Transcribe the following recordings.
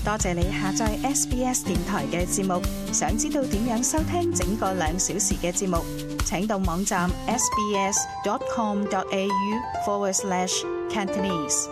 多謝你下載 SBS 電台嘅節目。想知道點樣收聽整個2小時嘅節目，請到網站 sbs.com.au/Cantonese。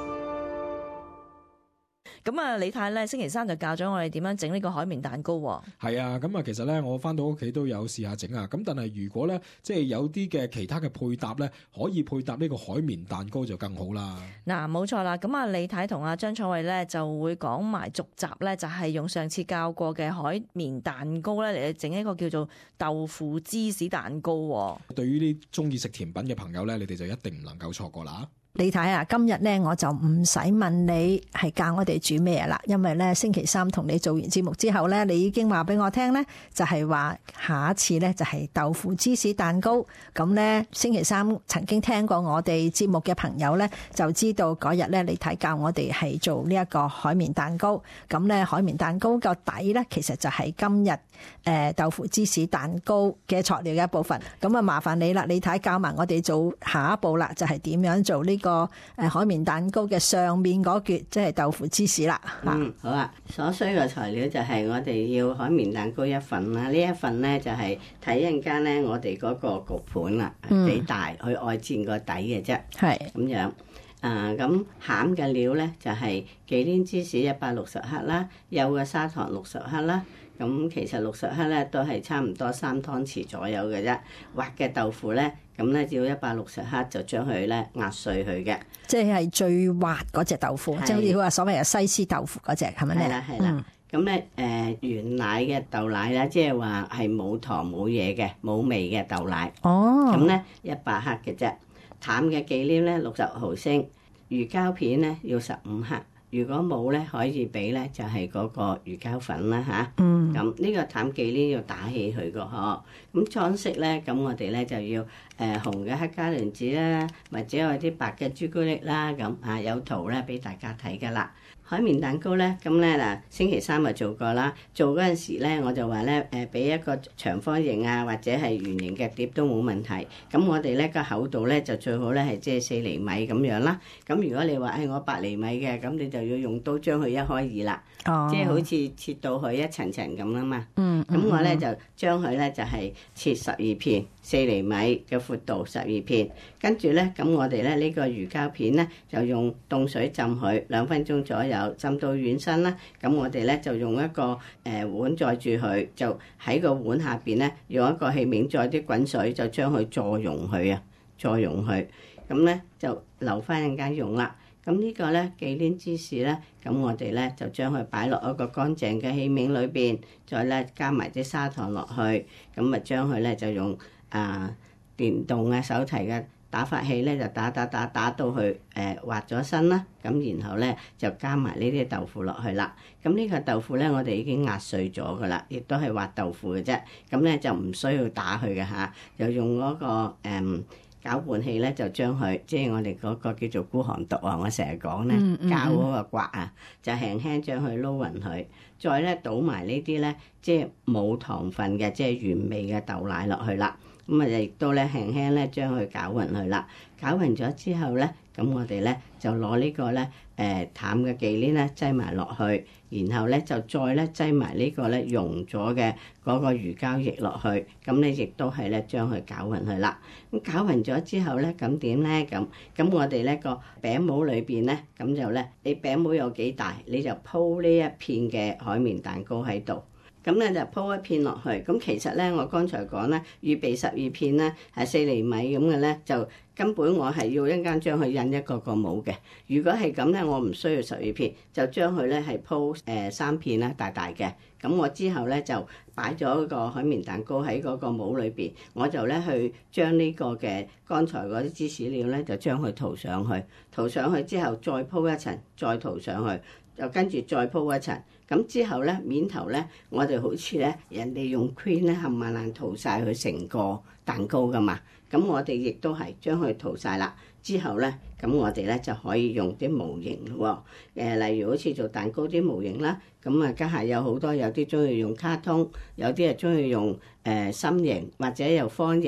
咁啊，李太咧星期三就教咗我哋點樣整呢個海綿蛋糕喎。 係啊，咁啊，其實咧我翻到屋企都有試下整啊。咁但係如果咧即係有啲嘅其他嘅配搭咧，可以配搭呢個海綿蛋糕就更好啦。 嗱，冇錯啦。咁啊，李太同阿張楚慧咧就會講埋續集咧，就係用上次教過嘅海綿蛋糕咧嚟整一個叫做豆腐芝士蛋糕。 對於啲中意食甜品嘅朋友咧，你哋就一定唔能夠錯過啦。 李太啊，今日咧我就唔使問你係教我哋煮咩啦，因為咧星期三同你做完節目之後咧，你已經話俾我聽咧，就係話下一次咧就係豆腐芝士蛋糕。咁咧星期三曾經聽過我哋節目嘅朋友咧，就知道嗰日咧李太教我哋係做呢一個海綿蛋糕。咁咧海綿蛋糕個底咧，其實就係今日豆腐芝士蛋糕嘅材料嘅一部分。咁啊麻煩你啦，李太教埋我哋做下一步啦，就係點樣做呢個海綿蛋糕嘅上面嗰橛，即係豆腐芝士啦。 好啊。所需嘅材料就係我哋要海綿蛋糕1份啦。呢一份呢，就係睇一陣間呢，我哋嗰個焗盤啦幾大，去外墊個底嘅啫。係咁樣。咁餡嘅料呢，就係忌廉芝士160克啦，幼嘅砂糖60克啦。咁其實60克咧都係差唔多3湯匙左右嘅啫。滑嘅豆腐咧，咁咧只要160克就將佢咧壓碎佢嘅，即係最滑嗰隻豆腐，即係好似話所謂嘅西施豆腐嗰隻，係咪咧？係啦係啦。咁咧原奶嘅豆奶咧，即係話係冇糖冇嘢嘅冇味嘅豆奶。哦。咁咧100克嘅啫。淡嘅忌廉咧60毫升，魚膠片咧要15克。如果冇咧，可以俾咧就係嗰個魚膠粉啦嚇。咁呢個淡忌廉要打起佢個嗬。咁裝飾咧，咁我哋咧就要紅嘅黑加侖子啦，或者有啲白嘅朱古力啦，咁啊有圖咧俾大家睇噶啦。海綿蛋糕咧，咁咧嗱，星期三就做過啦。做嗰陣時咧，我就話咧俾一個長方形啊，或者係圓形嘅碟都冇問題。咁我哋咧個厚度咧就最好咧係即係4厘米咁樣啦。咁如果你話我8厘米嘅，咁你就要用刀將佢一開二啦。即係好似切到佢一層層咁啦嘛。咁我咧就將佢咧就係切12片，4厘米嘅闊度12片。跟住咧，咁我哋咧呢個魚膠片咧就用凍水浸佢2分鐘左右，浸到軟身啦。咁我哋咧就用一個碗載住佢，就喺個碗下邊咧用一個器皿載啲滾水，就將佢助溶佢啊，助溶佢。咁咧就留翻陣間用啦。咁呢個咧忌廉芝士咧，咁我哋咧就將佢擺落一個乾淨嘅器皿裏邊，再咧加埋啲砂糖落去，咁啊將佢咧就用電動嘅手提嘅打發器咧就打到佢滑咗身啦，咁然後咧就加埋呢啲豆腐落去啦。咁呢個豆腐咧我哋已經壓碎咗噶啦，亦都係滑豆腐嘅啫。咁咧就唔需要打佢嘅嚇，就用嗰個攪拌器咧就將佢，即係我哋嗰個叫做孤寒毒啊！我成日講咧，膠嗰個刮啊，就輕輕將佢撈勻佢，再咧倒埋呢啲咧，即係冇糖分嘅，即係原味嘅豆奶落去啦。咁啊，亦都咧輕輕咧將佢攪勻佢啦。攪勻咗之後咧，咁我哋咧就攞呢個咧淡嘅忌廉咧擠埋落去，然後咧就再咧擠埋呢個咧溶咗嘅嗰個魚膠液落去，咁咧亦都係咧將佢攪勻佢啦。咁攪勻咗之後咧，咁點咧？咁我哋咧個餅模裏邊咧，咁就咧你餅模有幾大，你就鋪呢一片嘅海綿蛋糕喺度。咁咧就鋪一片落去，咁其實咧我剛才講咧預備12片咧係4厘米咁嘅咧，就根本我係要一間將佢印一個個模嘅。如果係咁咧，我唔需要12片，就將佢咧係鋪3片啦，大大嘅。咁我之後咧就擺咗個海綿蛋糕喺嗰個模裏邊，我就咧去將呢個嘅剛才嗰啲芝士料咧就將佢塗上去，塗上去之後再鋪一層，再塗上去。就跟住再鋪一層，咁之後咧面頭咧，我哋好似咧人哋用 cream 咧冚唪唥塗晒佢成個蛋糕噶嘛，咁我哋亦都係將佢塗晒啦。之後咧，咁我哋咧就可以用啲模型咯，例如好似做蛋糕啲模型啦，咁啊家下有好多，有啲中意用卡通，有啲係中意用心形或者又方形。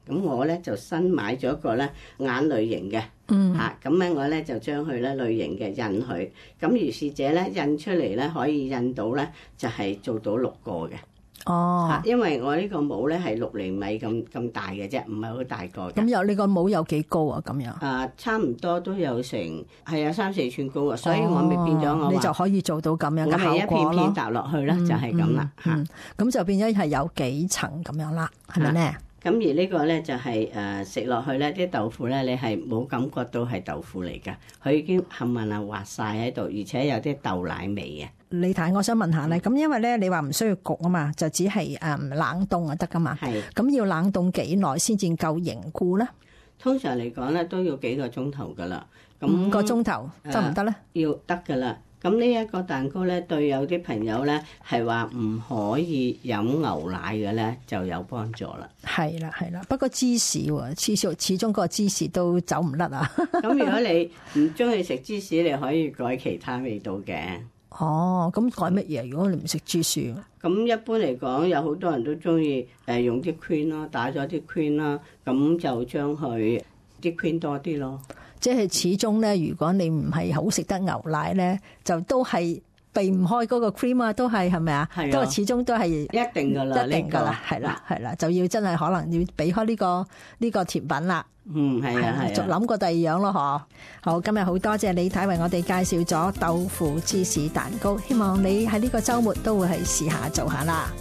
咁我咧就新買咗個咧眼類型嘅，咁咧我咧就將佢咧類型嘅印佢，咁如是者咧印出嚟咧可以印到咧就係做到6個嘅。 哦， 因為我呢個帽咧係6厘米咁大嘅啫，唔係好大個嘅。 咁你個帽有幾高啊？咁樣差唔多都有成係有3-4寸高啊，所以我咪變咗我話你就可以做到咁樣嘅效果咯。 一片片搭落去啦，就係咁啦嚇。 咁就變咗係有幾層咁樣啦，係咪咧？ 咁而呢個咧就係食落去咧啲豆腐咧，你係冇感覺到係豆腐嚟㗎，佢已經冚唪唥滑晒喺度，而且有啲豆奶味嘅。 李太，我想問下咧，咁因為咧你話唔需要焗啊嘛，就只係冷凍就得㗎嘛。係。咁要冷凍幾耐先至夠凝固咧？ 通常嚟講咧都要幾個鐘頭㗎啦。咁 5個鐘頭得唔得咧？ 要得㗎啦。咁呢一個蛋糕咧，對有啲朋友咧係話唔可以飲牛奶嘅咧，就有幫助啦。 係啦，係啦。不過芝士喎，始終個芝士都走唔甩啊。 咁如果你唔中意食芝士，你可以改其他味道嘅。 哦，咁改乜嘢？如果你唔食芝士， 咁一般嚟講，有好多人都中意用啲 cream 啦，打咗啲 cream 啦，咁就將佢啲 cream 多啲咯。即係始終咧，如果你唔係好食得牛奶咧，就都係避唔開嗰個 cream 啊，都係咪啊？都係始終都係一定㗎啦，一定㗎啦，係啦，係啦，就要真係可能要避開呢個甜品啦。係啊，就諗過第二樣咯，嗬。好，今日好多謝李太為我哋介紹咗豆腐芝士蛋糕，希望你喺呢個週末都會係試下做下啦。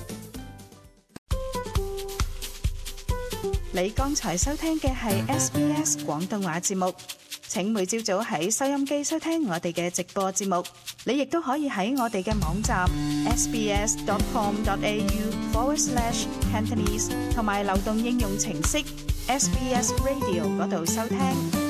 你剛才收聽嘅係 SBS 廣東話節目。請每朝早喺收音機收聽我哋嘅直播節目，你亦都可以喺我哋嘅網站 sbs.com.au/Cantonese 同埋流動應用程式 SBS Radio 嗰度收聽。